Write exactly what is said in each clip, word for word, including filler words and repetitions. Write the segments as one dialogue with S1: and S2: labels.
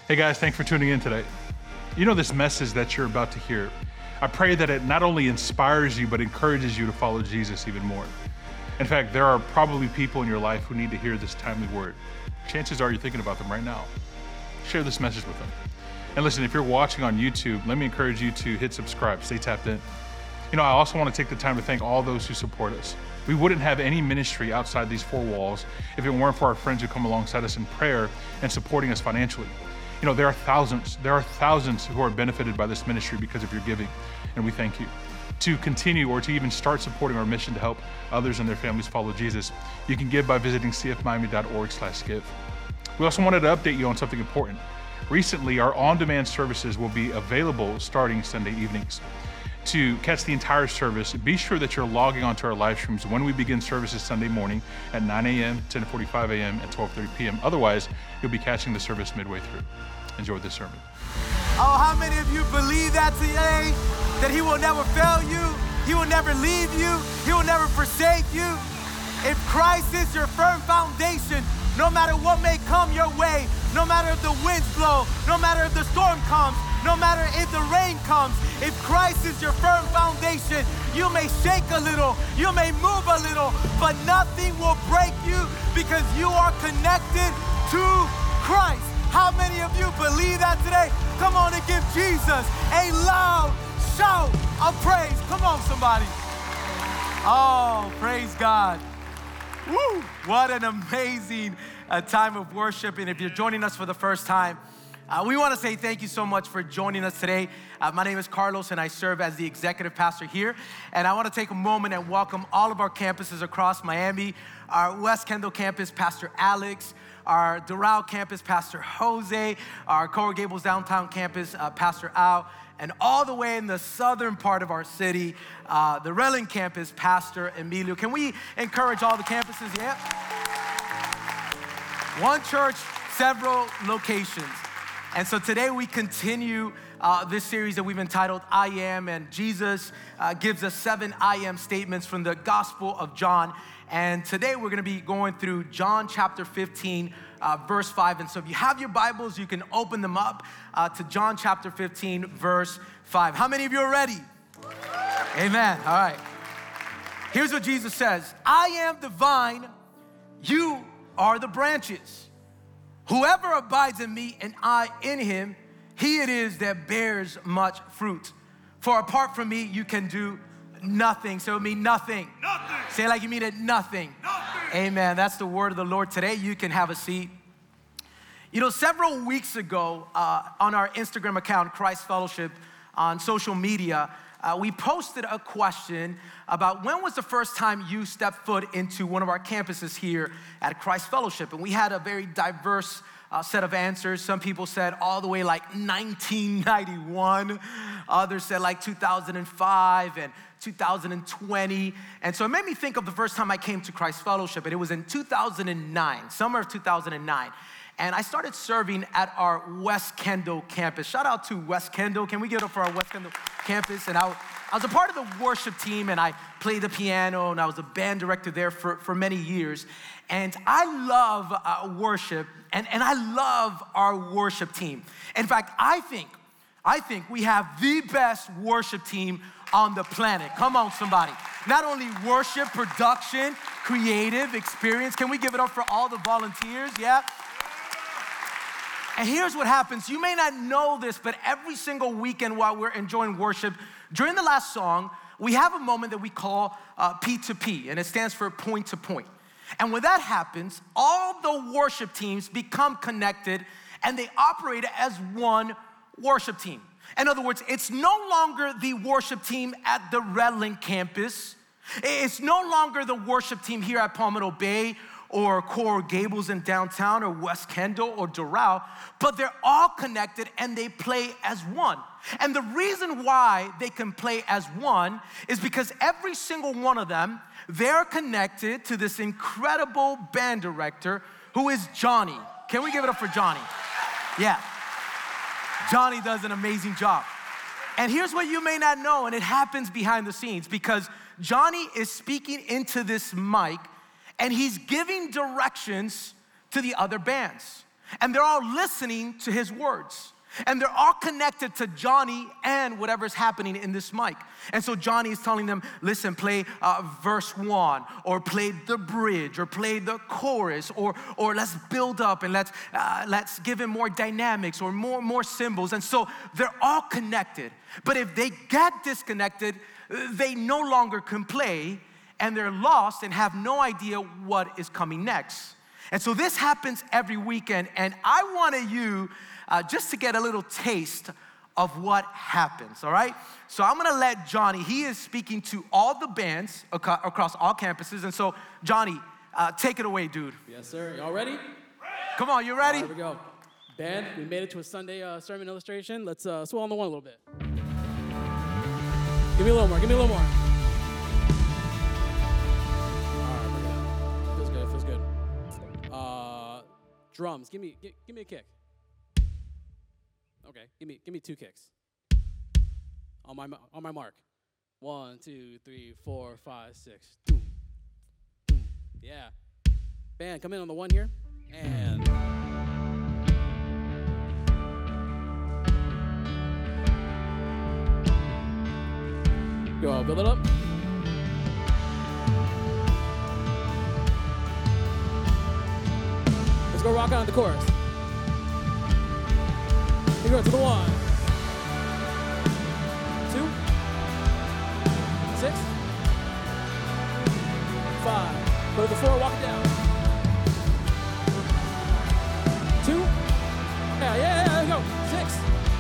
S1: Hey guys, thanks for tuning in today. You know, this message that you're about to hear, I pray that it not only inspires you, but encourages you to follow Jesus even more. In fact, there are probably people in your life who need to hear this timely word. Chances are you're thinking about them right now. Share this message with them. And listen, if you're watching on YouTube, let me encourage you to hit subscribe, stay tapped in. You know, I also want to take the time to thank all those who support us. We wouldn't have any ministry outside these four walls if it weren't for our friends who come alongside us in prayer and supporting us financially. You know, there are thousands, there are thousands who are benefited by this ministry because of your giving, and we thank you. To continue or to even start supporting our mission to help others and their families follow Jesus, you can give by visiting c f miami dot org slash give. We also wanted to update you on something important. Recently, our on-demand services will be available starting Sunday evenings. To catch the entire service, be sure that you're logging onto our live streams when we begin services Sunday morning at nine a.m., ten forty-five a.m., and twelve thirty p.m. Otherwise, you'll be catching the service midway through. Enjoy this sermon.
S2: Oh, how many of you believe that today? That he will never fail you, he will never leave you, he will never forsake you. If Christ is your firm foundation, no matter what may come your way, no matter if the winds blow, no matter if the storm comes, no matter if the rain comes, if Christ is your firm foundation, you may shake a little, you may move a little, but nothing will break you because you are connected to Christ. How many of you believe that today? Come on and give Jesus a loud shout of praise. Come on, somebody. Oh, praise God. Woo! What an amazing uh, time of worship. And if you're joining us for the first time, uh, we want to say thank you so much for joining us today. Uh, my name is Carlos, and I serve as the executive pastor here. And I want to take a moment and welcome all of our campuses across Miami, our West Kendall campus, Pastor Alex, our Doral campus, Pastor Jose, our Coral Gables downtown campus, uh, Pastor Al, and all the way in the southern part of our city, uh, the Relling campus, Pastor Emilio. Can we encourage all the campuses? Yeah. One church, several locations. And so today we continue uh, this series that we've entitled I Am, and Jesus uh, gives us seven I Am statements from the Gospel of John. And today we're gonna be going through John chapter fifteen, uh, verse five. And so if you have your Bibles, you can open them up uh, to John chapter fifteen, verse five. How many of you are ready? Amen, all right. Here's what Jesus says. I am the vine, you are the branches. Whoever abides in me and I in him, he it is that bears much fruit. For apart from me, you can do nothing. So it means nothing.
S3: Nothing.
S2: Say it like you mean it, nothing.
S3: Nothing.
S2: Amen. That's the word of the Lord today. You can have a seat. You know, several weeks ago uh, on our Instagram account, Christ Fellowship, on social media, uh, we posted a question about when was the first time you stepped foot into one of our campuses here at Christ Fellowship. And we had a very diverse uh, set of answers. Some people said all the way like nineteen ninety-one. Others said like two thousand five and two thousand twenty. And so it made me think of the first time I came to Christ Fellowship, and it was in two thousand nine, summer of two thousand nine. And I started serving at our West Kendall campus. Shout out to West Kendall. Can we give it up for our West Kendall campus? And I, I was a part of the worship team, and I played the piano, and I was a band director there for, for many years. And I love uh, worship, and, and I love our worship team. In fact, I think, I think we have the best worship team on the planet. Come on, somebody. Not only worship, production, creative, experience. Can we give it up for all the volunteers? Yeah. And here's what happens. You may not know this, but every single weekend while we're enjoying worship, during the last song, we have a moment that we call uh, P to P, and it stands for point to point. And when that happens, all the worship teams become connected, and they operate as one worship team. In other words, it's no longer the worship team at the Redland campus. It's no longer the worship team here at Palmetto Bay or Coral Gables in downtown or West Kendall or Doral, but they're all connected and they play as one. And the reason why they can play as one is because every single one of them, they're connected to this incredible band director who is Johnny. Can we give it up for Johnny? Yeah. Johnny does an amazing job. And here's what you may not know, and it happens behind the scenes, because Johnny is speaking into this mic and he's giving directions to the other bands. and they're all listening to his words. And they're all connected to Johnny and whatever's happening in this mic. And so Johnny is telling them, listen, play uh, verse one, or play the bridge, or play the chorus, or or let's build up and let's uh, let's give him more dynamics or more, more symbols. And so they're all connected. But if they get disconnected, they no longer can play, and they're lost and have no idea what is coming next. And so this happens every weekend, and I wanted you uh, just to get a little taste of what happens, all right? So I'm gonna let Johnny, he is speaking to all the bands ac- across all campuses, and so Johnny, uh, take it away, dude.
S3: Yes, sir. Y'all ready?
S2: Come on, you ready?
S3: Here we go. Band, we made it to a Sunday uh, sermon illustration. Let's uh, swell on the one a little bit. Give me a little more, give me a little more. All right, bring it up. Feels good, feels good. Uh, drums, give me, give, give me a kick. Okay, give me, give me two kicks. On my, on my mark. One, two, three, four, five, six. Doom, doom. Yeah. Band, come in on the one here. And go, build it up. Let's go rock on the chorus. Here we go to the one. Two. Six. Five. Go to the four, walk it down. Two. Yeah, yeah, yeah, there we go. Six.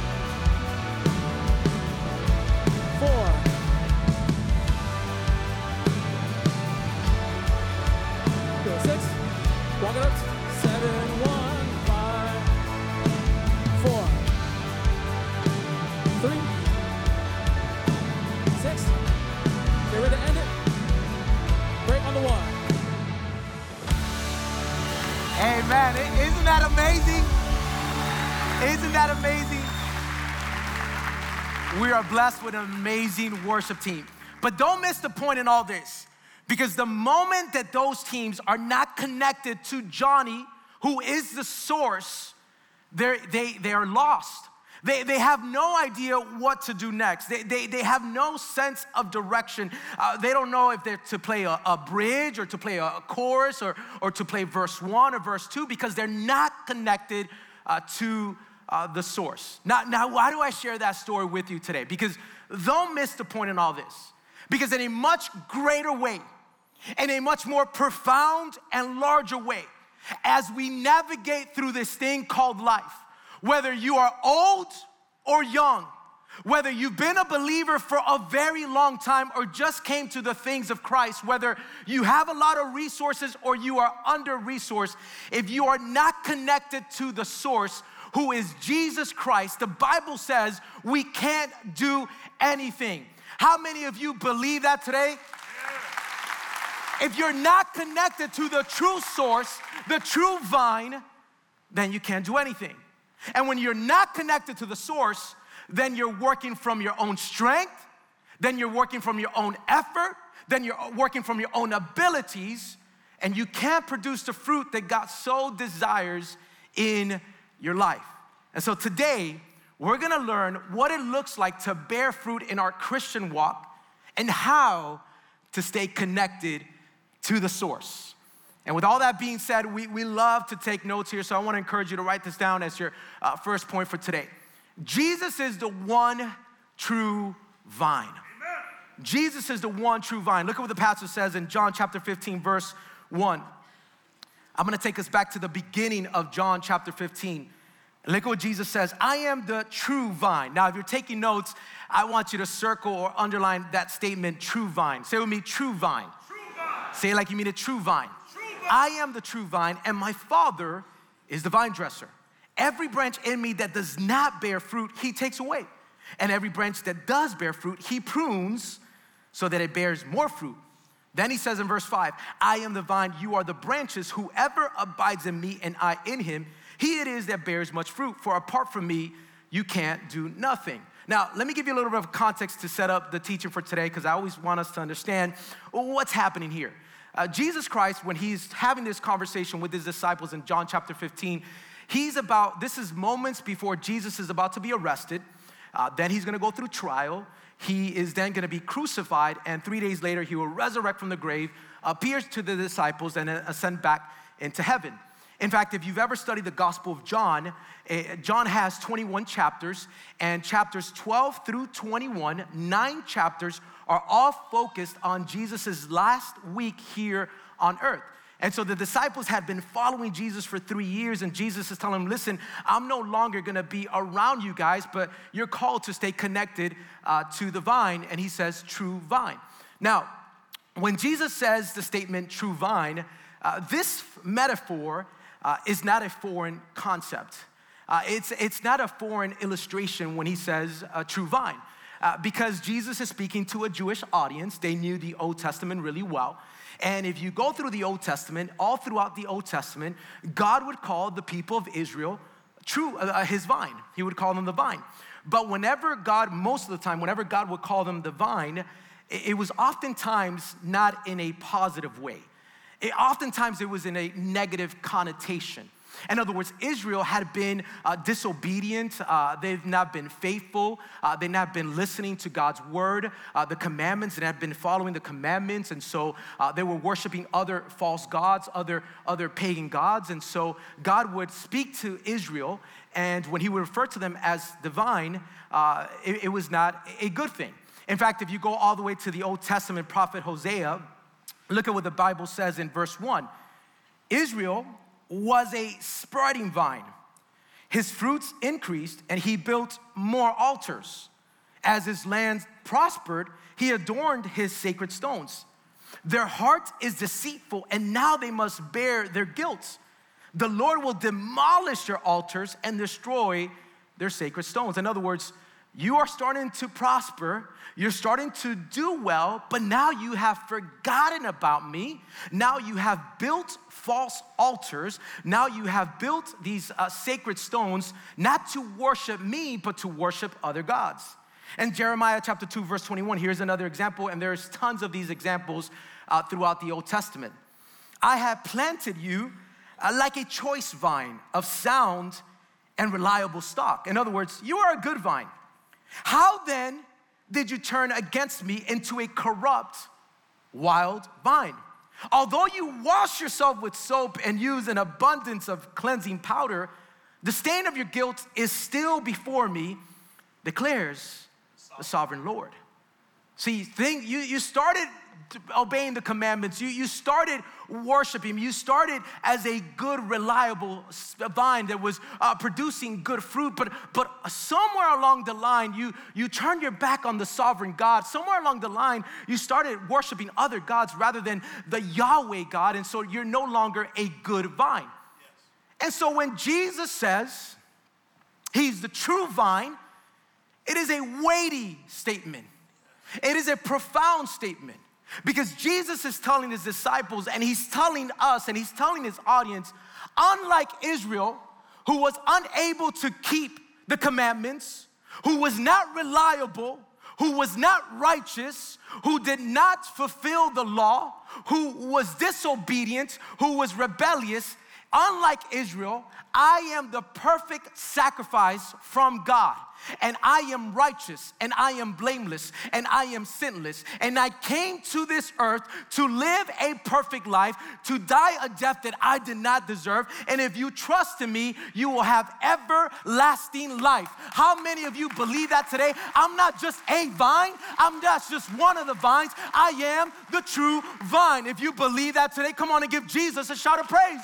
S3: Four. Go six. Walk it up. Seven, one, five, four, three, six. Get ready to end it. Break on the one.
S2: Amen. Isn't that amazing? Isn't that amazing? We are blessed with an amazing worship team. But don't miss the point in all this, because the moment that those teams are not connected to Johnny, who is the source, they they are lost. They, they have no idea what to do next. They, they, they have no sense of direction. Uh, they don't know if they're to play a, a bridge or to play a chorus or, or to play verse one or verse two, because they're not connected uh, to uh, the source. Now, now, why do I share that story with you today? Because don't miss the point in all this. Because in a much greater way, in a much more profound and larger way, as we navigate through this thing called life, whether you are old or young, whether you've been a believer for a very long time or just came to the things of Christ, whether you have a lot of resources or you are under-resourced, if you are not connected to the source, who is Jesus Christ, the Bible says we can't do anything. How many of you believe that today? If you're not connected to the true source, the true vine, then you can't do anything. And when you're not connected to the source, then you're working from your own strength, then you're working from your own effort, then you're working from your own abilities, and you can't produce the fruit that God so desires in your life. And so today, we're gonna learn what it looks like to bear fruit in our Christian walk and how to stay connected to the source. And with all that being said, we, we love to take notes here, so I want to encourage you to write this down as your uh, first point for today. Jesus is the one true vine. Amen. Jesus is the one true vine. Look at what the passage says in John chapter fifteen, verse one. I'm going to take us back to the beginning of John chapter fifteen. Look at what Jesus says. I am the true vine. Now, if you're taking notes, I want you to circle or underline that statement, true vine. Say with me, true vine. True vine. Say it like you mean a true vine. I am the true vine, and my Father is the vine dresser. Every branch in me that does not bear fruit, he takes away. And every branch that does bear fruit, he prunes so that it bears more fruit. Then he says in verse five, I am the vine, you are the branches. Whoever abides in me and I in him, he it is that bears much fruit. For apart from me, you can't do nothing. Now, let me give you a little bit of context to set up the teaching for today, because I always want us to understand what's happening here. Uh, Jesus Christ, when he's having this conversation with his disciples in John chapter fifteen, He's about, this is moments before Jesus is about to be arrested. Uh, then he's gonna go through trial. He is then gonna be crucified, and three days later, he will resurrect from the grave, appears to the disciples, and then ascend back into heaven. In fact, if you've ever studied the Gospel of John, uh, John has twenty-one chapters, and chapters twelve through twenty-one, nine chapters are all focused on Jesus' last week here on earth. And so the disciples had been following Jesus for three years, and Jesus is telling them, listen, I'm no longer gonna be around you guys, but you're called to stay connected uh, to the vine, and he says, true vine. Now, when Jesus says the statement, true vine, uh, this metaphor uh, is not a foreign concept. Uh, it's, it's not a foreign illustration when he says a true vine, uh, because Jesus is speaking to a Jewish audience. They knew the Old Testament really well. And if you go through the Old Testament, all throughout the Old Testament, God would call the people of Israel true, uh, his vine. He would call them the vine. But whenever God, most of the time, whenever God would call them the vine, it, it was oftentimes not in a positive way. It, oftentimes it was in a negative connotation. In other words, Israel had been uh, disobedient. Uh, they've not been faithful. Uh, they've not been listening to God's word, uh, the commandments, and had been following the commandments. And so uh, they were worshiping other false gods, other, other pagan gods. And so God would speak to Israel, and when he would refer to them as divine, uh, it, it was not a good thing. In fact, if you go all the way to the Old Testament prophet Hosea, look at what the Bible says in verse one. Israel was a spreading vine. His fruits increased, and he built more altars. As his land prospered, he adorned his sacred stones. Their heart is deceitful, and now they must bear their guilt. The Lord will demolish their altars and destroy their sacred stones. In other words, you are starting to prosper, you're starting to do well, but now you have forgotten about me. Now you have built false altars. Now you have built these uh, sacred stones, not to worship me, but to worship other gods. And Jeremiah chapter two, verse twenty-one, here's another example, and there's tons of these examples uh, throughout the Old Testament. I have planted you uh, like a choice vine of sound and reliable stock. In other words, you are a good vine. How then did you turn against me into a corrupt, wild vine? Although you wash yourself with soap and use an abundance of cleansing powder, the stain of your guilt is still before me, declares the sovereign Lord. See, think, you, you started obeying the commandments. You, you started worshiping. You started as a good, reliable vine that was uh, producing good fruit. But, but somewhere along the line, you, you turned your back on the sovereign God. Somewhere along the line, you started worshiping other gods rather than the Yahweh God. And so you're no longer a good vine. Yes. And so when Jesus says he's the true vine, it is a weighty statement. It is a profound statement. Because Jesus is telling his disciples, and he's telling us, and he's telling his audience, unlike Israel, who was unable to keep the commandments, who was not reliable, who was not righteous, who did not fulfill the law, who was disobedient, who was rebellious, unlike Israel, I am the perfect sacrifice from God. And I am righteous, and I am blameless, and I am sinless. And I came to this earth to live a perfect life, to die a death that I did not deserve. And if you trust in me, you will have everlasting life. How many of you believe that today? I'm not just a vine. I'm not just one of the vines. I am the true vine. If you believe that today, come on and give Jesus a shout of praise.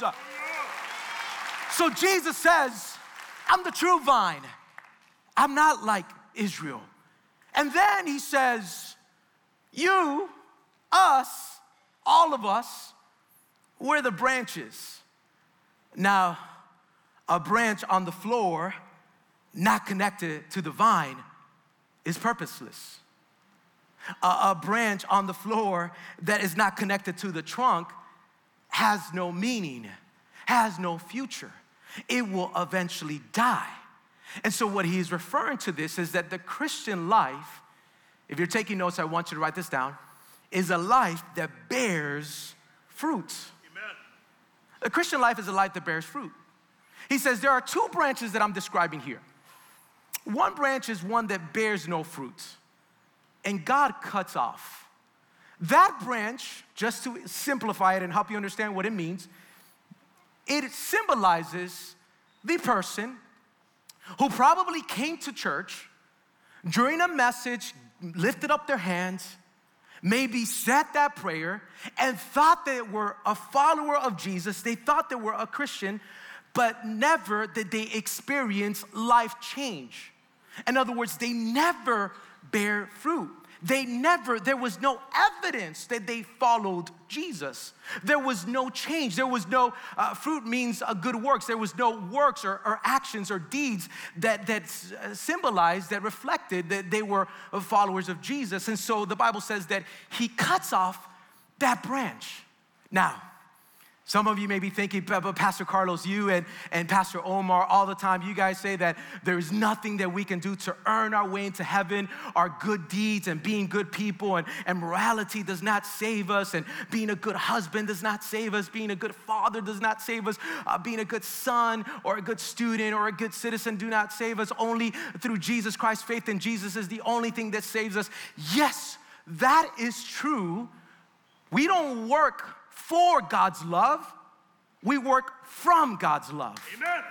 S2: So Jesus says, I'm the true vine. I'm not like Israel. And then he says, you, us, all of us, we're the branches. Now, a branch on the floor, not connected to the vine, is purposeless. A, a branch on the floor that is not connected to the trunk has no meaning, has no future. It will eventually die. And so what he's referring to this is that the Christian life, if you're taking notes, I want you to write this down, is a life that bears fruit. Amen. The Christian life is a life that bears fruit. He says, there are two branches that I'm describing here. One branch is one that bears no fruit, and God cuts off. That branch, just to simplify it and help you understand what it means, it symbolizes the person who probably came to church during a message, lifted up their hands, maybe said that prayer, and thought they were a follower of Jesus. They thought they were a Christian, but never did they experience life change. In other words, they never bear fruit. They never, there was no evidence that they followed Jesus. There was no change. There was no, uh, fruit means uh, good works. There was no works or, or actions or deeds that, that symbolized, that reflected that they were followers of Jesus. And so the Bible says that he cuts off that branch. Now, some of you may be thinking, Pastor Carlos, you and, and Pastor Omar, all the time, you guys say that there is nothing that we can do to earn our way into heaven. Our good deeds and being good people and, and morality does not save us, and being a good husband does not save us, being a good father does not save us, uh, being a good son or a good student or a good citizen do not save us. Only through Jesus Christ, faith in Jesus is the only thing that saves us. Yes, that is true. We don't work for God's love, we work from God's love.
S1: Amen.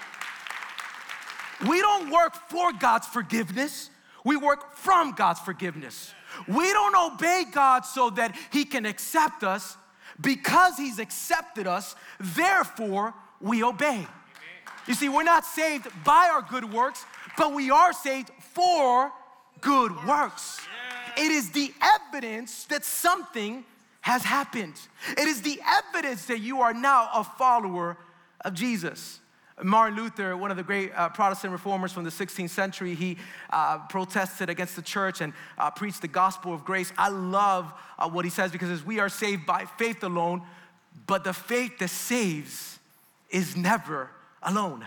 S2: We don't work for God's forgiveness, we work from God's forgiveness. We don't obey God so that he can accept us. Because he's accepted us, therefore we obey. Amen. You see, we're not saved by our good works, but we are saved for good works. Yeah. It is the evidence that something has happened. It is the evidence that you are now a follower of Jesus. Martin Luther, one of the great uh, Protestant reformers from the sixteenth century, he uh, protested against the church and uh, preached the gospel of grace. I love uh, what he says, because as we are saved by faith alone, but the faith that saves is never alone.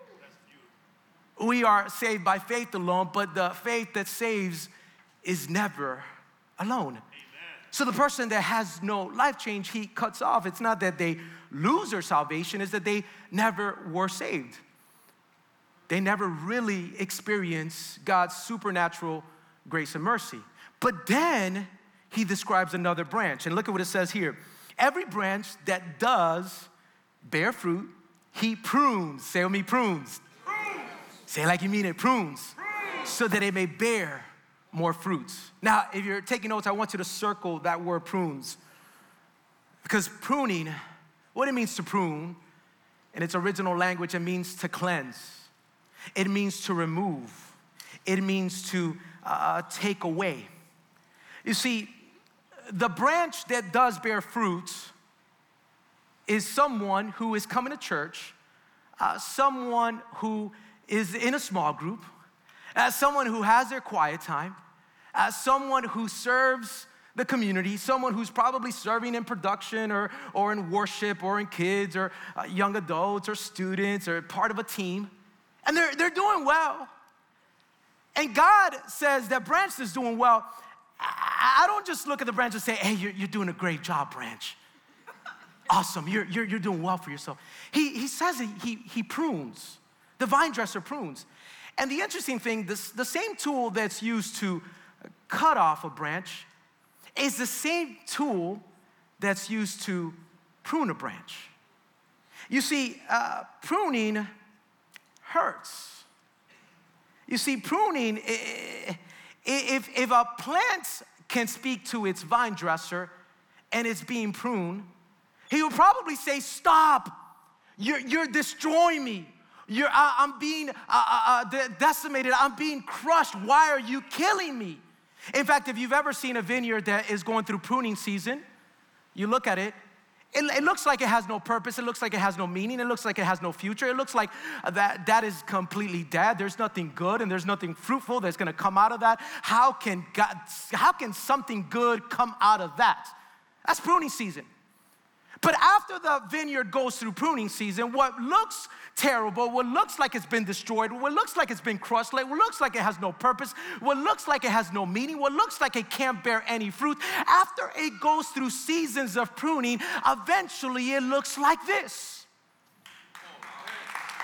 S2: We are saved by faith alone, but the faith that saves is never alone. So the person that has no life change, he cuts off. It's not that they lose their salvation, it's that they never were saved. They never really experienced God's supernatural grace and mercy. But then he describes another branch. And look at what it says here. Every branch that does bear fruit, he prunes. Say with me, prunes. Prunes. Say it like you mean it, prunes. Prunes. So that it may bear more fruits. Now, if you're taking notes, I want you to circle that word prunes. Because pruning, what it means to prune, in its original language, it means to cleanse. It means to remove. It means to uh, take away. You see, the branch that does bear fruit is someone who is coming to church, uh, someone who is in a small group, as someone who has their quiet time, as someone who serves the community, someone who's probably serving in production or, or in worship or in kids or uh, young adults or students or part of a team. And they're, they're doing well. And God says that branch is doing well. I, I don't just look at the branch and say, hey, you're, you're doing a great job, branch. Awesome, you're, you're, you're doing well for yourself. He, he says he, he, he prunes. The vine dresser prunes. And the interesting thing, this, the same tool that's used to cut off a branch is the same tool that's used to prune a branch. You see, uh, pruning hurts. You see, pruning, if, if a plant can speak to its vine dresser and it's being pruned, he would probably say, stop, you're, you're destroying me. You're, I, I'm being uh, uh, uh, decimated, I'm being crushed. Why are you killing me? In fact, if you've ever seen a vineyard that is going through pruning season, you look at it, it, it looks like it has no purpose, it looks like it has no meaning, it looks like it has no future, it looks like that, that is completely dead. There's nothing good and there's nothing fruitful that's gonna come out of that. How can God, how can something good come out of that? That's pruning season. But after the vineyard goes through pruning season, what looks terrible, what looks like it's been destroyed, what looks like it's been crushed, what looks like it has no purpose, what looks like it has no meaning, what looks like it can't bear any fruit, after it goes through seasons of pruning, eventually it looks like this.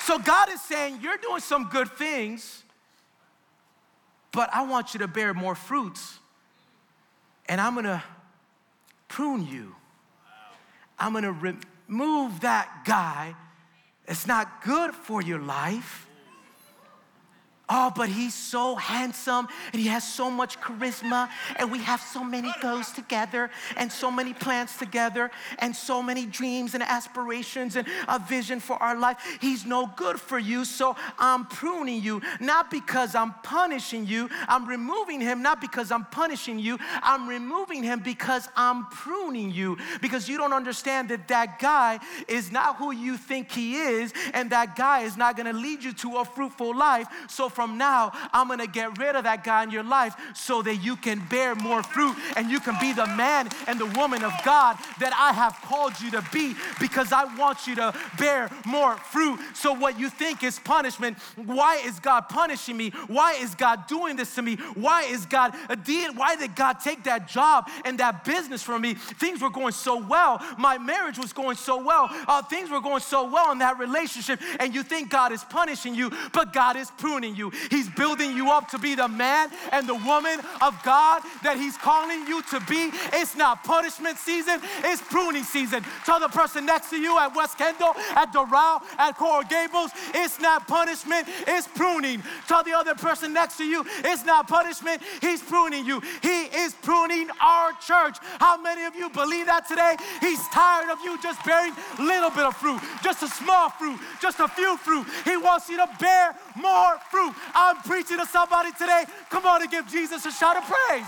S2: So God is saying, you're doing some good things, but I want you to bear more fruits. And I'm gonna prune you. I'm gonna remove that guy that's not good for your life. Oh, but he's so handsome and he has so much charisma and we have so many goals together and so many plans together and so many dreams and aspirations and a vision for our life. He's no good for you, so I'm pruning you, not because I'm punishing you. I'm removing him, not because I'm punishing you. I'm removing him because I'm pruning you, because you don't understand that that guy is not who you think he is, and that guy is not gonna lead you to a fruitful life. So from now, I'm gonna get rid of that guy in your life so that you can bear more fruit and you can be the man and the woman of God that I have called you to be, because I want you to bear more fruit. So what you think is punishment, why is God punishing me? Why is God doing this to me? Why is God, why did God take that job and that business from me? Things were going so well. My marriage was going so well. Uh, things were going so well in that relationship, and you think God is punishing you, but God is pruning you. He's building you up to be the man and the woman of God that he's calling you to be. It's not punishment season, it's pruning season. Tell the person next to you at West Kendall, at Doral, at Coral Gables, it's not punishment, it's pruning. Tell the other person next to you, it's not punishment, he's pruning you. He is pruning our church. How many of you believe that today? He's tired of you just bearing a little bit of fruit, just a small fruit, just a few fruit. He wants you to bear more fruit. I'm preaching to somebody today. Come on and give Jesus a shout of praise.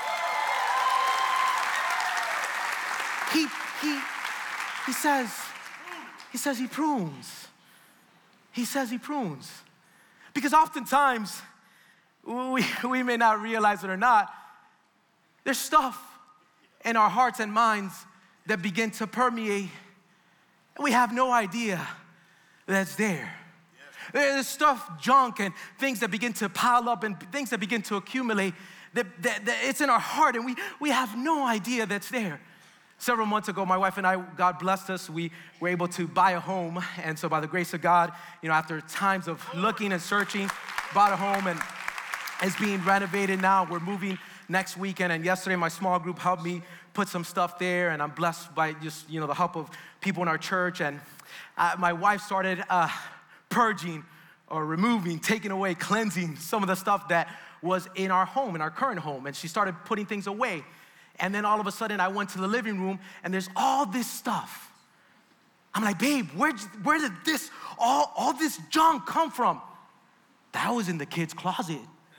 S2: He, he, he says, he says he prunes. He says he prunes. Because oftentimes, we, we may not realize it or not, there's stuff in our hearts and minds that begin to permeate, and we have no idea that's there. There's stuff, junk, and things that begin to pile up and things that begin to accumulate. That, that, that it's in our heart, and we, we have no idea that's there. Several months ago, my wife and I, God blessed us. We were able to buy a home, and so by the grace of God, you know, after times of looking and searching, bought a home, and it's being renovated now. We're moving next weekend, and yesterday my small group helped me put some stuff there, and I'm blessed by just, you know, the help of people in our church. And uh, my wife started uh, purging or removing, taking away, cleansing some of the stuff that was in our home, in our current home. And she started putting things away. And then all of a sudden I went to the living room and there's all this stuff. I'm like, babe, where, where did this, all, all this junk come from? That was in the kids' closet.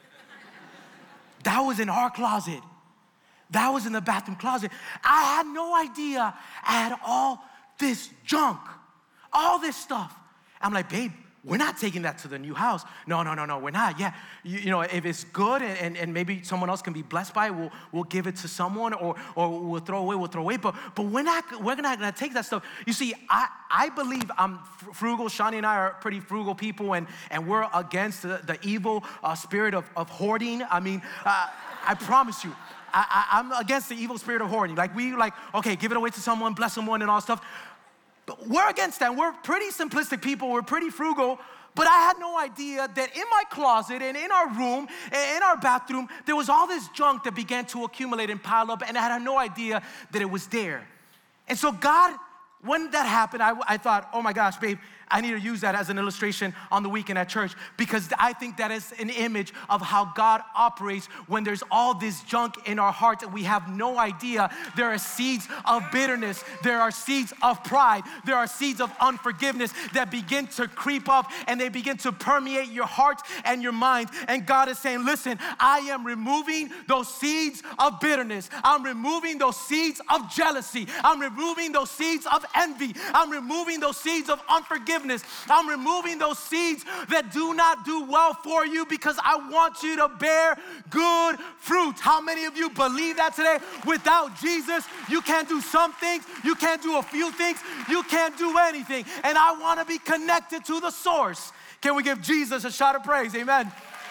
S2: That was in our closet. That was in the bathroom closet. I had no idea I had all this junk, all this stuff. I'm like, babe, we're not taking that to the new house. No, no, no, no, we're not. Yeah, you, you know, if it's good and, and, and maybe someone else can be blessed by it, we'll, we'll give it to someone, or, or we'll throw away, we'll throw away. But, but we're not, we're not gonna take that stuff. You see, I, I believe I'm frugal. Shani and I are pretty frugal people, and, and we're against the, the evil uh, spirit of, of hoarding. I mean, uh, I promise you, I, I, I'm against the evil spirit of hoarding. Like, we like, okay, give it away to someone, bless someone and all stuff. But we're against that. We're pretty simplistic people. We're pretty frugal. But I had no idea that in my closet and in our room, and in our bathroom, there was all this junk that began to accumulate and pile up, and I had no idea that it was there. And so God, when that happened, I, I thought, oh my gosh, babe, I need to use that as an illustration on the weekend at church, because I think that is an image of how God operates when there's all this junk in our hearts and we have no idea. There are seeds of bitterness. There are seeds of pride. There are seeds of unforgiveness that begin to creep up, and they begin to permeate your heart and your mind. And God is saying, listen, I am removing those seeds of bitterness. I'm removing those seeds of jealousy. I'm removing those seeds of envy. I'm removing those seeds of unforgiveness. I'm removing those seeds that do not do well for you, because I want you to bear good fruit. How many of you believe that today? Without Jesus, you can't do some things, you can't do a few things, you can't do anything. And I want to be connected to the source. Can we give Jesus a shout of praise? Amen.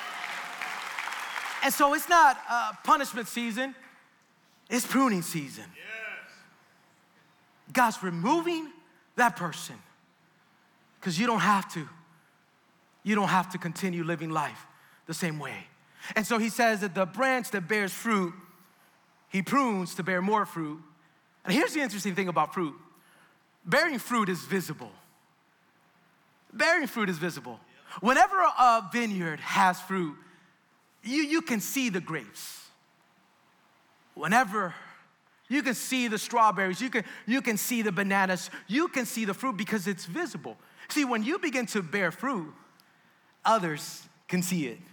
S2: And so it's not uh, punishment season, it's pruning season. Yes. God's removing that person, because you don't have to you don't have to continue living life the same way. And so he says that the branch that bears fruit, he prunes to bear more fruit. And here's the interesting thing about fruit. Bearing fruit is visible. Bearing fruit is visible. Whenever a vineyard has fruit, you, you can see the grapes. Whenever you can see the strawberries, you can, you can see the bananas, you can see the fruit because it's visible. See, when you begin to bear fruit, others can see it.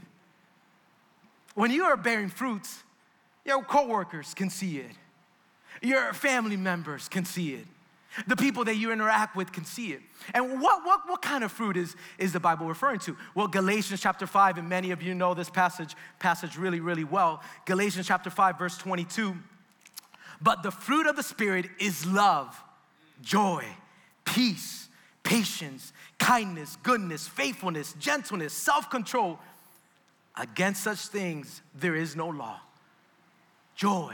S2: When you are bearing fruits, your coworkers can see it. Your family members can see it. The people that you interact with can see it. And what, what, what kind of fruit is, is the Bible referring to? Well, Galatians chapter five, and many of you know this passage, passage really, really well. Galatians chapter five, verse twenty-two. But the fruit of the Spirit is love, joy, peace, patience, kindness, goodness, faithfulness, gentleness, self-control. Against such things there is no law. Joy,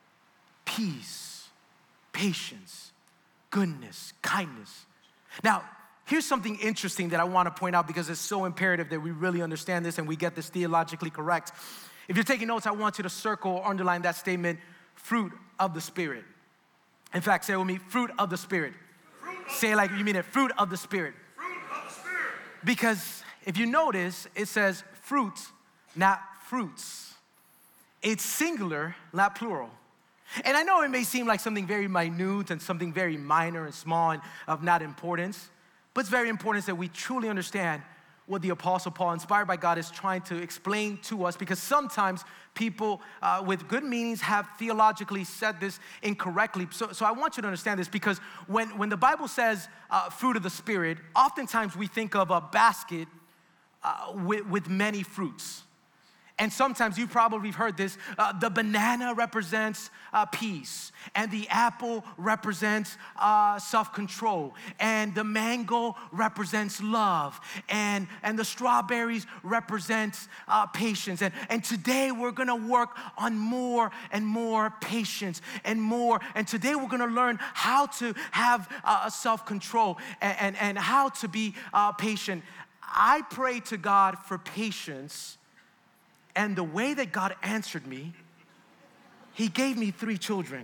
S2: peace, patience, goodness, kindness. Now, here's something interesting that I want to point out because it's so imperative that we really understand this and we get this theologically correct. If you're taking notes, I want you to circle or underline that statement, fruit of the Spirit. In fact, say it with me, fruit of the Spirit. Say it like you mean it, fruit of the Spirit.
S4: Fruit of the Spirit.
S2: Because if you notice, it says fruits, not fruits. It's singular, not plural. And I know it may seem like something very minute and something very minor and small and of not importance, but it's very important that we truly understand what the Apostle Paul, inspired by God, is trying to explain to us, because sometimes people uh, with good meanings have theologically said this incorrectly. So, so I want you to understand this, because when, when the Bible says uh, fruit of the Spirit, oftentimes we think of a basket uh, with, with many fruits. And sometimes you probably heard this, uh, the banana represents uh, peace, and the apple represents uh, self-control, and the mango represents love, and, and the strawberries represents uh, patience. And, and today we're gonna work on more and more patience and more, and today we're gonna learn how to have uh, self-control and, and, and how to be uh, patient. I pray to God for patience. And the way that God answered me, he gave me three children.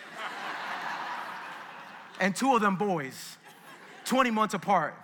S2: And two of them boys, twenty months apart.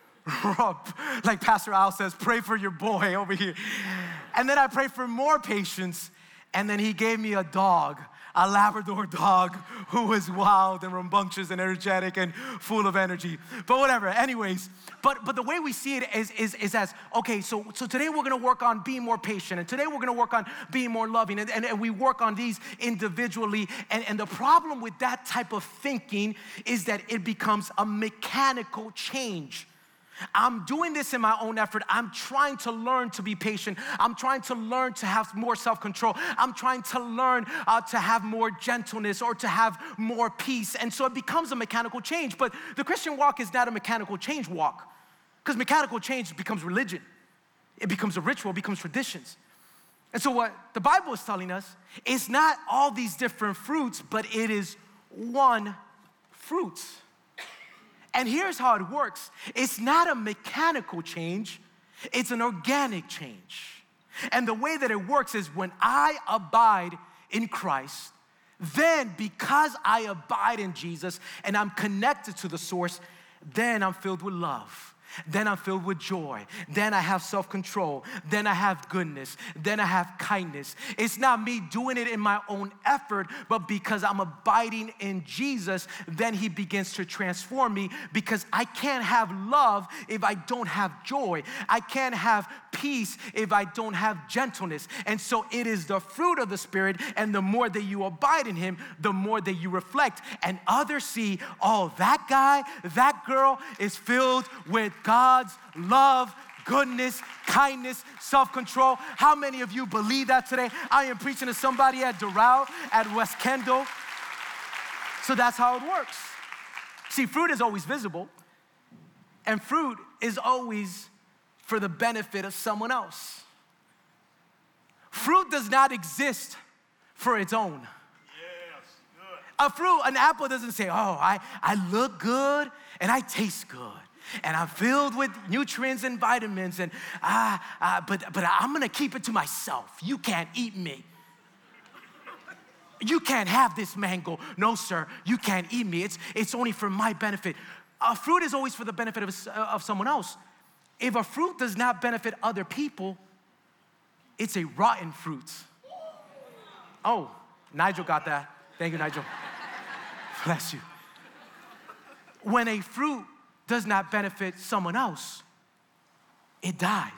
S2: Like Pastor Al says, pray for your boy over here. And then I prayed for more patience, and then he gave me a dog, a Labrador dog who was wild and rambunctious and energetic and full of energy. But whatever, anyways. But but the way we see it is, is, is as, okay, so, so today we're gonna work on being more patient, and today we're gonna work on being more loving, and, and, and we work on these individually. And, and the problem with that type of thinking is that it becomes a mechanical change. I'm doing this in my own effort. I'm trying to learn to be patient. I'm trying to learn to have more self-control. I'm trying to learn uh, to have more gentleness or to have more peace. And so it becomes a mechanical change. But the Christian walk is not a mechanical change walk, because mechanical change becomes religion. It becomes a ritual, it becomes traditions. And so what the Bible is telling us is not all these different fruits, but it is one fruit. And here's how it works. It's not a mechanical change, it's an organic change. And the way that it works is when I abide in Christ, then because I abide in Jesus and I'm connected to the source, then I'm filled with love. Then I'm filled with joy. Then I have self-control. Then I have goodness. Then I have kindness. It's not me doing it in my own effort, but because I'm abiding in Jesus, then he begins to transform me, because I can't have love if I don't have joy. I can't have peace if I don't have gentleness. And so it is the fruit of the Spirit, and the more that you abide in him, the more that you reflect. And others see, oh, that guy, that girl is filled with God's love, goodness, kindness, self-control. How many of you believe that today? I am preaching to somebody at Doral, at West Kendall. So that's how it works. See, fruit is always visible, and fruit is always for the benefit of someone else. Fruit does not exist for its own.
S4: Yes, good.
S2: A fruit, an apple doesn't say, oh, I, I look good and I taste good. and I'm filled with nutrients and vitamins, and uh, uh, but, but I'm gonna keep it to myself. You can't eat me. You can't have this mango. No, sir, you can't eat me. It's, it's only for my benefit. A fruit is always for the benefit of, of someone else. If a fruit does not benefit other people, it's a rotten fruit. Oh, Nigel got that. Thank you, Nigel. Bless you. When a fruit does not benefit someone else, it dies.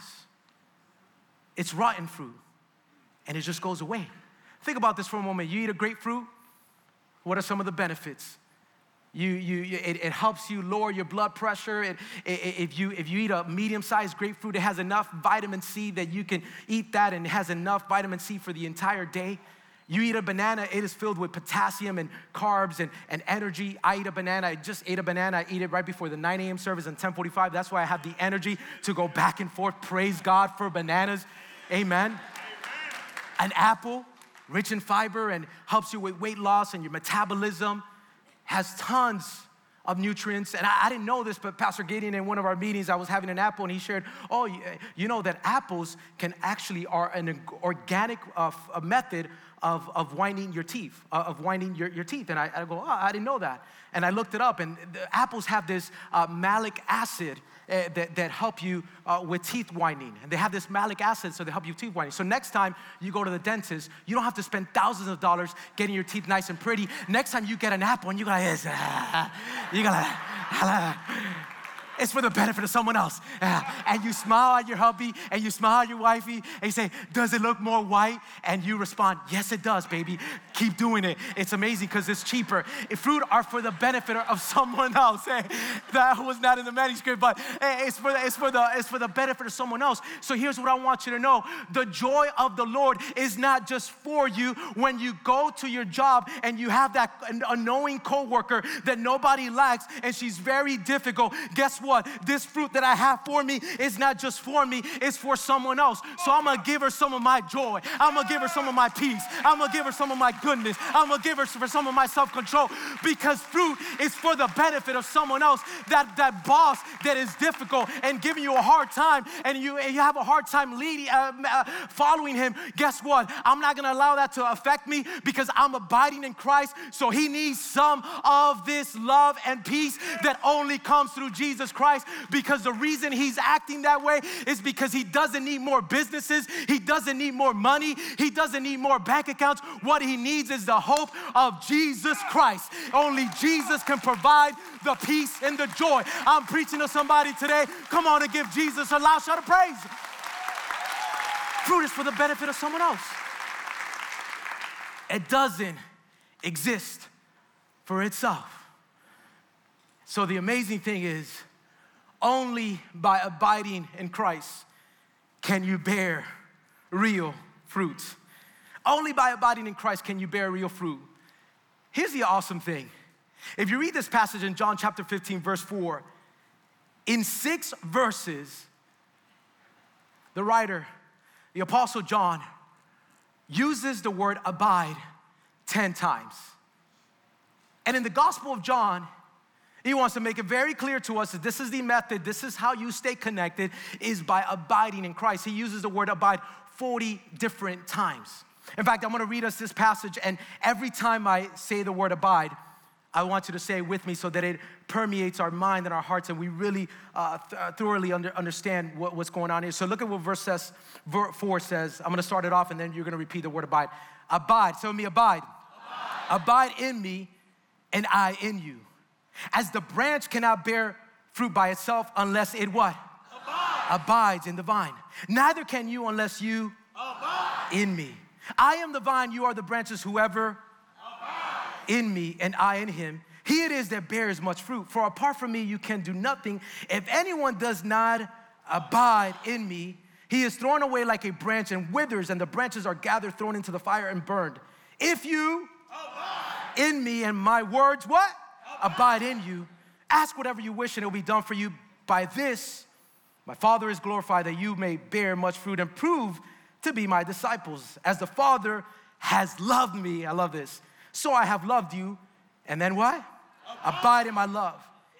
S2: It's rotten fruit, and it just goes away. Think about this for a moment. You eat a grapefruit, what are some of the benefits? You, you, it, it helps you lower your blood pressure. It, it, if, you, if you eat a medium-sized grapefruit, it has enough vitamin C that you can eat that, and it has enough vitamin C for the entire day. You eat a banana, it is filled with potassium and carbs and, and energy. I eat a banana, I just ate a banana. I eat it right before the nine a.m. service and ten forty-five. That's why I have the energy to go back and forth. Praise God for bananas. Amen. Amen. An apple, rich in fiber and helps you with weight loss and your metabolism, has tons of nutrients. And I, I didn't know this, but Pastor Gideon, in one of our meetings, I was having an apple, and he shared, oh, you, you know that apples can actually are an organic uh, a method of, of whitening your teeth, uh, of whitening your, your teeth. And I, I go, oh, I didn't know that. And I looked it up, and the apples have this uh, malic acid uh, that, that help you uh, with teeth whitening. And they have this malic acid, so they help you with teeth whitening. So next time you go to the dentist, you don't have to spend thousands of dollars getting your teeth nice and pretty. Next time you get an apple, and you gotta, you gotta, it's for the benefit of someone else. And you smile at your hubby, and you smile at your wifey, and you say, does it look more white? And you respond, yes, it does, baby. Keep doing it. It's amazing because it's cheaper. Fruit are for the benefit of someone else. Hey, that was not in the manuscript, but it's for, the, it's, for the, it's for the benefit of someone else. So here's what I want you to know. The joy of the Lord is not just for you when you go to your job and you have that annoying coworker that nobody likes, and she's very difficult. Guess what? This fruit that I have for me is not just for me, it's for someone else. So I'm gonna give her some of my joy. I'm gonna give her some of my peace. I'm gonna give her some of my goodness. I'm gonna give her for some of my self-control, because fruit is for the benefit of someone else. That, that boss that is difficult and giving you a hard time, and you, and you have a hard time leading, uh, uh, following him, guess what? I'm not gonna allow that to affect me, because I'm abiding in Christ. So he needs some of this love and peace that only comes through Jesus Christ. Christ, because the reason he's acting that way is because he doesn't need more businesses. He doesn't need more money. He doesn't need more bank accounts. What he needs is the hope of Jesus Christ. Only Jesus can provide the peace and the joy. I'm preaching to somebody today. Come on and give Jesus a loud shout of praise. Fruit is for the benefit of someone else. It doesn't exist for itself. So the amazing thing is, only by abiding in Christ can you bear real fruit. Only by abiding in Christ can you bear real fruit. Here's the awesome thing. If you read this passage in John chapter fifteen, verse four, in six verses, the writer, the Apostle John, uses the word abide ten times. And in the Gospel of John, he wants to make it very clear to us that this is the method, this is how you stay connected, is by abiding in Christ. He uses the word abide forty different times. In fact, I'm gonna read us this passage, and every time I say the word abide, I want you to say it with me so that it permeates our mind and our hearts, and we really uh, th- thoroughly under, understand what, what's going on here. So look at what verse says, verse four says. I'm gonna start it off, and then you're gonna repeat the word abide. Abide, so me abide. Abide, abide in me, and I in you. As the branch cannot bear fruit by itself unless it what? Abide. Abides in the vine. Neither can you unless you abide in me. I am the vine, you are the branches. Whoever abides in me and I in him, he it is that bears much fruit. For apart from me, you can do nothing. If anyone does not abide in me, he is thrown away like a branch and withers, and the branches are gathered, thrown into the fire and burned. If you abide in me and my words, what? Abide in you. Ask whatever you wish, and it will be done for you. By this, my Father is glorified, that you may bear much fruit and prove to be my disciples. As the Father has loved me, I love this, so I have loved you. And then what? Abide, Abide in my love.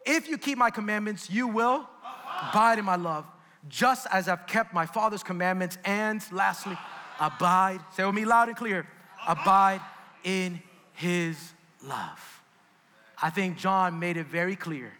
S2: If you keep my commandments, you will abide in my love, just as I've kept my Father's commandments. And lastly, abide, say with me loud and clear, abide in his love. I think John made it very clear.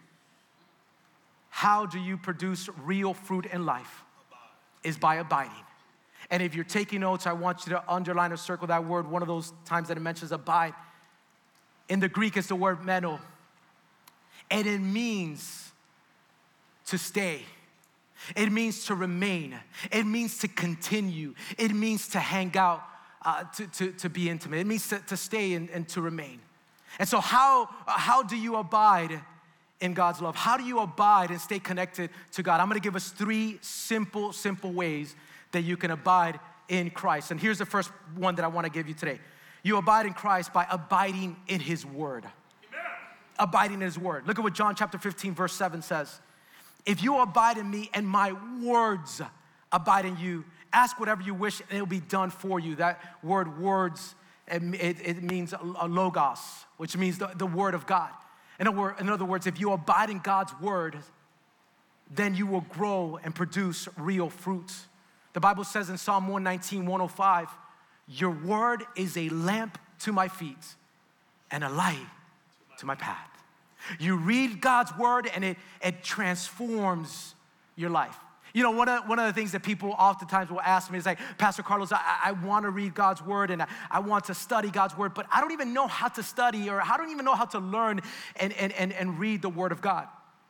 S2: How do you produce real fruit in life? Is by abiding. And if you're taking notes, I want you to underline or circle that word, one of those times that it mentions abide. In the Greek, it's the word meno. And it means to stay. It means to remain. It means to continue. It means to hang out, uh, to, to, to be intimate. It means to, to stay and, and to remain. And so how, uh, how do you abide in God's love? How do you abide and stay connected to God? I'm gonna give us three simple, simple ways that you can abide in Christ. And here's the first one that I wanna give you today. You abide in Christ by abiding in his word. Amen. Abiding in his word. Look at what John chapter fifteen, verse seven says. If you abide in me and my words abide in you, ask whatever you wish and it'll be done for you. That word words, it, it, it means a logos, which means the, the word of God. In other, word, in other words, if you abide in God's word, then you will grow and produce real fruits. The Bible says in Psalm one nineteen, one oh five, your word is a lamp to my feet and a light to my path. You read God's word and it, it transforms your life. You know, one of, one of the things that people oftentimes will ask me is like, Pastor Carlos, I, I want to read God's word and I, I want to study God's word, but I don't even know how to study or I don't even know how to learn and, and, and, and read the word of God.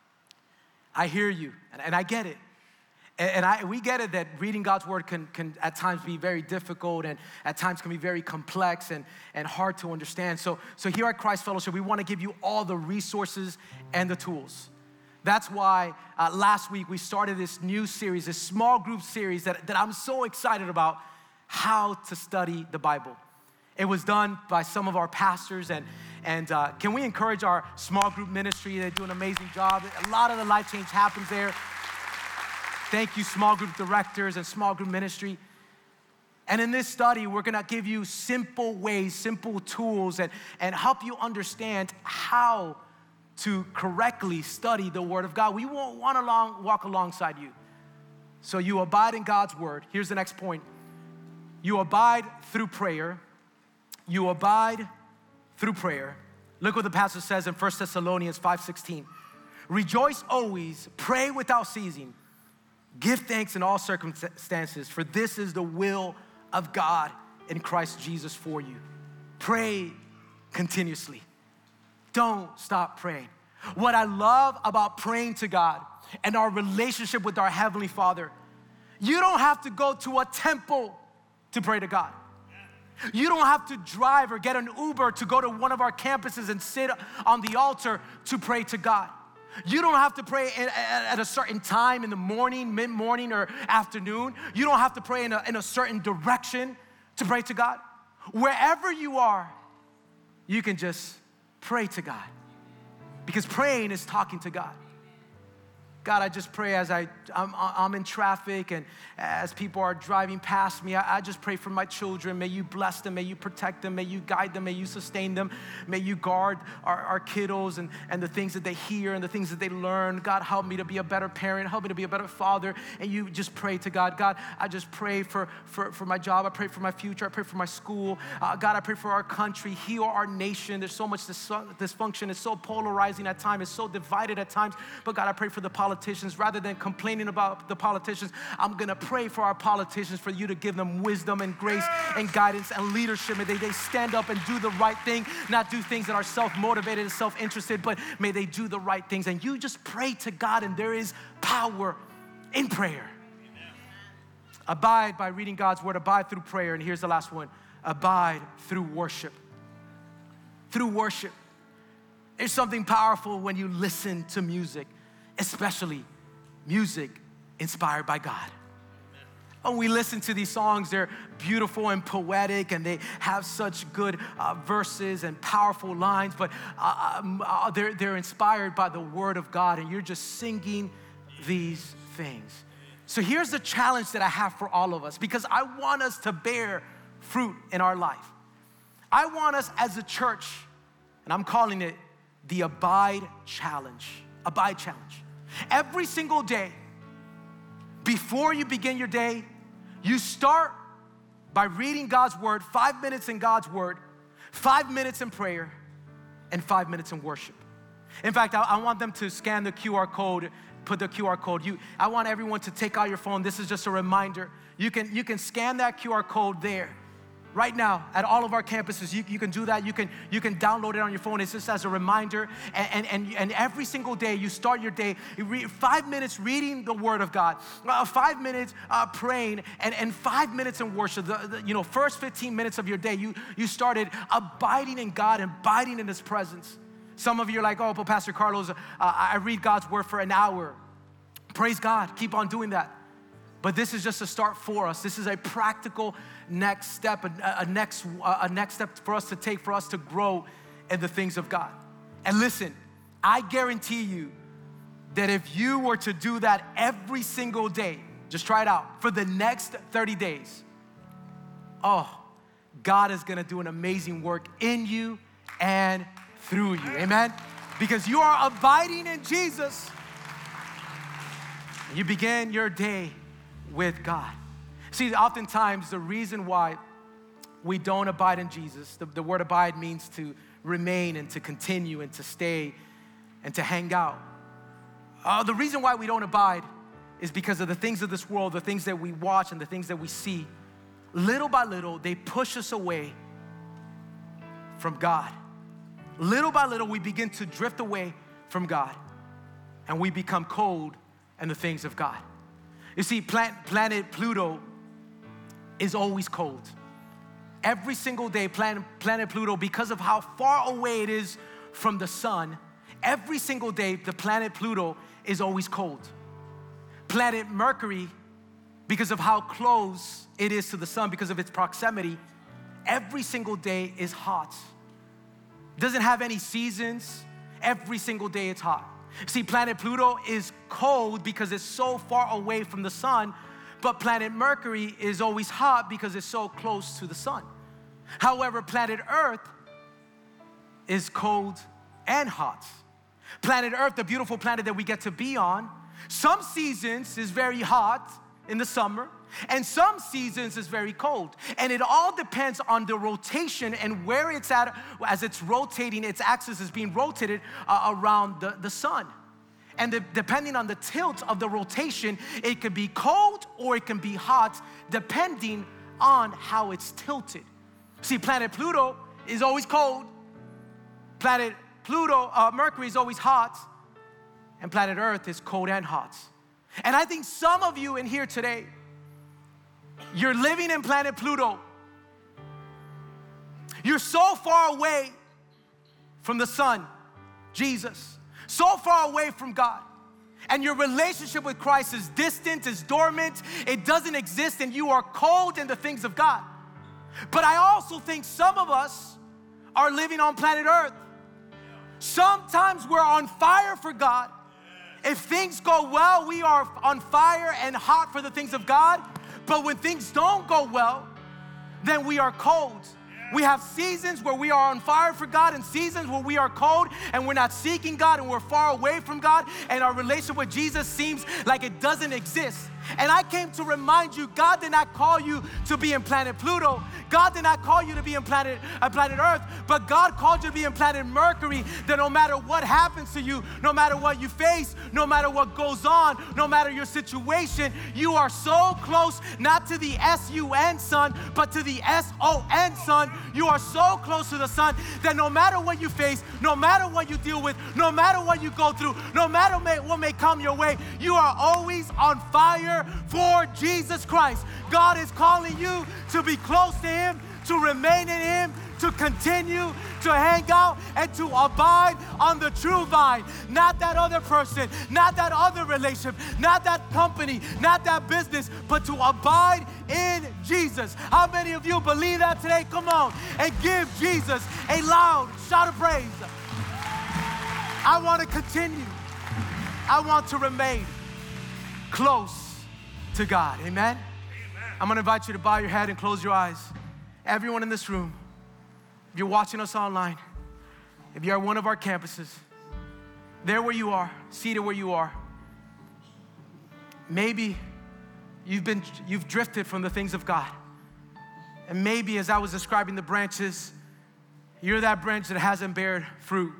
S2: I hear you and, and I get it. And, and I, we get it that reading God's word can, can at times be very difficult and at times can be very complex and, and hard to understand. So, so here at Christ Fellowship, we want to give you all the resources and the tools. That's why uh, last week we started this new series, this small group series that, that I'm so excited about, how to study the Bible. It was done by some of our pastors, and, and uh, can we encourage our small group ministry? They do an amazing job. A lot of the life change happens there. Thank you, small group directors and small group ministry. And in this study, we're gonna give you simple ways, simple tools, and, and help you understand how to correctly study the word of God. We won't want to long, walk alongside you. So you abide in God's word. Here's the next point. You abide through prayer. You abide through prayer. Look what the passage says in First Thessalonians five sixteen. Rejoice always, pray without ceasing. Give thanks in all circumstances, for this is the will of God in Christ Jesus for you. Pray continuously. Don't stop praying. What I love about praying to God and our relationship with our Heavenly Father, you don't have to go to a temple to pray to God. You don't have to drive or get an Uber to go to one of our campuses and sit on the altar to pray to God. You don't have to pray at a certain time in the morning, mid-morning, or afternoon. You don't have to pray in a, in a certain direction to pray to God. Wherever you are, you can just pray to God, because praying is talking to God. God, I just pray as I, I'm, I'm in traffic and as people are driving past me, I, I just pray for my children. May you bless them, may you protect them, may you guide them, may you sustain them, may you guard our, our kiddos and, and the things that they hear and the things that they learn. God, help me to be a better parent, help me to be a better father. And you just pray to God. God, I just pray for, for, for my job, I pray for my future, I pray for my school. Uh, God, I pray for our country, heal our nation. There's so much dysfunction, it's so polarizing at times, it's so divided at times. But God, I pray for the politics. Politicians, rather than complaining about the politicians, I'm gonna pray for our politicians, for you to give them wisdom and grace and guidance and leadership. May they, they stand up and do the right thing, not do things that are self-motivated and self-interested, but may they do the right things. And you just pray to God, and there is power in prayer. Amen. Abide by reading God's word, abide through prayer, and here's the last one, abide through worship. Through worship. There's something powerful when you listen to music, especially music inspired by God. When we listen to these songs, they're beautiful and poetic, and they have such good uh, verses and powerful lines, but uh, um, uh, they're, they're inspired by the word of God, and you're just singing these things. So here's the challenge that I have for all of us, because I want us to bear fruit in our life. I want us as a church, and I'm calling it the Abide Challenge. Abide challenge. Every single day, before you begin your day, you start by reading God's word, five minutes in God's word, five minutes in prayer, and five minutes in worship. In fact, I, I want them to scan the Q R code, put the Q R code. You, I want everyone to take out your phone. This is just a reminder. You can, you can scan that Q R code there. Right now, at all of our campuses, you, you can do that. You can, you can download it on your phone. It's just as a reminder. And, and, and, and every single day, you start your day, you read five minutes reading the Word of God, uh, five minutes uh, praying, and, and five minutes in worship. The, the, you know, first fifteen minutes of your day, you, you started abiding in God and abiding in His presence. Some of you are like, oh, but Pastor Carlos, uh, I read God's Word for an hour. Praise God. Keep on doing that. But this is just a start for us. This is a practical next step, a, a, next, a next step for us to take, for us to grow in the things of God. And listen, I guarantee you that if you were to do that every single day, just try it out, for the next thirty days, oh, God is gonna do an amazing work in you and through you, amen? Because you are abiding in Jesus. You begin your day with God. See, oftentimes the reason why we don't abide in Jesus, the, the word abide means to remain and to continue and to stay and to hang out. Uh, the reason why we don't abide is because of the things of this world, the things that we watch and the things that we see. Little by little, they push us away from God. Little by little, we begin to drift away from God and we become cold in the things of God. You see, planet Pluto is always cold. Every single day, planet, planet Pluto, because of how far away it is from the sun, every single day, the planet Pluto is always cold. Planet Mercury, because of how close it is to the sun, because of its proximity, every single day is hot. Doesn't have any seasons. Every single day it's hot. See, planet Pluto is cold because it's so far away from the sun, but planet Mercury is always hot because it's so close to the sun. However, planet Earth is cold and hot. Planet Earth, the beautiful planet that we get to be on, some seasons is very hot in the summer, and some seasons is very cold. And it all depends on the rotation and where it's at as it's rotating, its axis is being rotated uh, around the, the sun. And the, depending on the tilt of the rotation, it could be cold or it can be hot, depending on how it's tilted. See, planet Pluto is always cold. Planet Pluto, uh, Mercury is always hot. And planet Earth is cold and hot. And I think some of you in here today, you're living in planet Pluto. You're so far away from the sun, Jesus, so far away from God. And your relationship with Christ is distant, is dormant, it doesn't exist, and you are cold in the things of God. But I also think some of us are living on planet Earth. Sometimes we're on fire for God. If things go well, we are on fire and hot for the things of God. But when things don't go well, then we are cold. We have seasons where we are on fire for God and seasons where we are cold and we're not seeking God and we're far away from God and our relationship with Jesus seems like it doesn't exist. And I came to remind you, God did not call you to be in planet Pluto. God did not call you to be in planet, uh, planet Earth, but God called you to be in planet Mercury, that no matter what happens to you, no matter what you face, no matter what goes on, no matter your situation, you are so close, not to the S U N sun, but to the S O N sun. You are so close to the sun that no matter what you face, no matter what you deal with, no matter what you go through, no matter may, what may come your way, you are always on fire for Jesus Christ. God is calling you to be close to Him, to remain in Him, to continue to hang out and to abide on the true vine. Not that other person, not that other relationship, not that company, not that business, but to abide in Jesus. How many of you believe that today? Come on and give Jesus a loud shout of praise. I want to continue. I want to remain close to God. Amen? Amen? I'm going to invite you to bow your head and close your eyes. Everyone in this room, if you're watching us online, if you're at one of our campuses, There where you are, seated where you are, maybe you've been, you've drifted from the things of God. And maybe as I was describing the branches, you're that branch that hasn't bared fruit.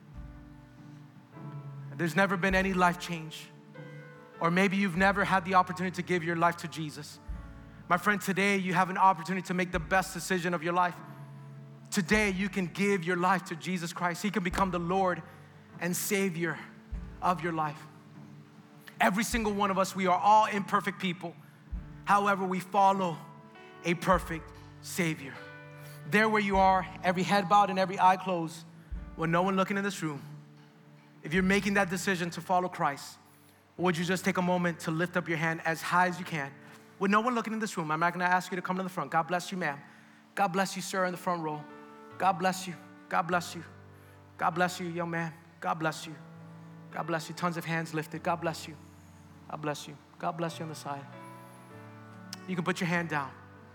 S2: There's never been any life change. Or maybe you've never had the opportunity to give your life to Jesus. My friend, today you have an opportunity to make the best decision of your life. Today you can give your life to Jesus Christ. He can become the Lord and Savior of your life. Every single one of us, we are all imperfect people. However, we follow a perfect Savior. There where you are, every head bowed and every eye closed, with no one looking in this room, if you're making that decision to follow Christ, would you just take a moment to lift up your hand as high as you can? With no one looking in this room, I'm not gonna ask you to come to the front. God bless you, ma'am. God bless you, sir, in the front row. God bless you. God bless you. God bless you, young man. God bless you. God bless you. Tons of hands lifted. God bless you. God bless you. God bless you on the side. You can put your hand down.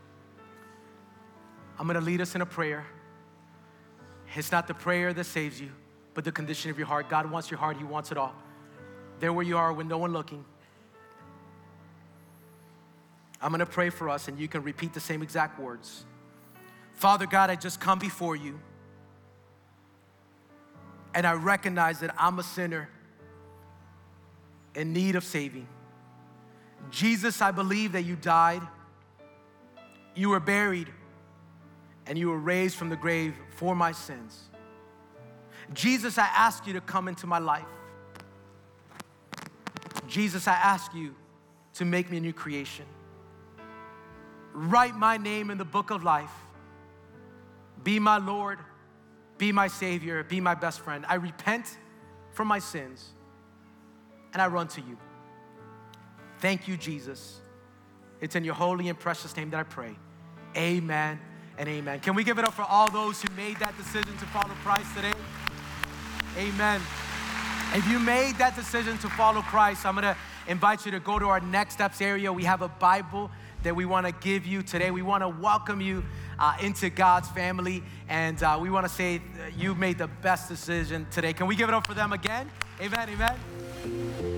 S2: I'm gonna lead us in a prayer. It's not the prayer that saves you, but the condition of your heart. God wants your heart. He wants it all. There where you are with no one looking, I'm gonna pray for us and you can repeat the same exact words. Father God, I just come before you and I recognize that I'm a sinner in need of saving. Jesus, I believe that you died, you were buried, and you were raised from the grave for my sins. Jesus, I ask you to come into my life. Jesus, I ask you to make me a new creation. Write my name in the book of life. Be my Lord, be my Savior, be my best friend. I repent from my sins and I run to you. Thank you, Jesus. It's in your holy and precious name that I pray. Amen and amen. Can we give it up for all those who made that decision to follow Christ today? Amen. If you made that decision to follow Christ, I'm gonna invite you to go to our Next Steps area. We have a Bible that we wanna give you today. We wanna welcome you uh, into God's family, and uh, we wanna say you made the best decision today. Can we give it up for them again? Amen, amen.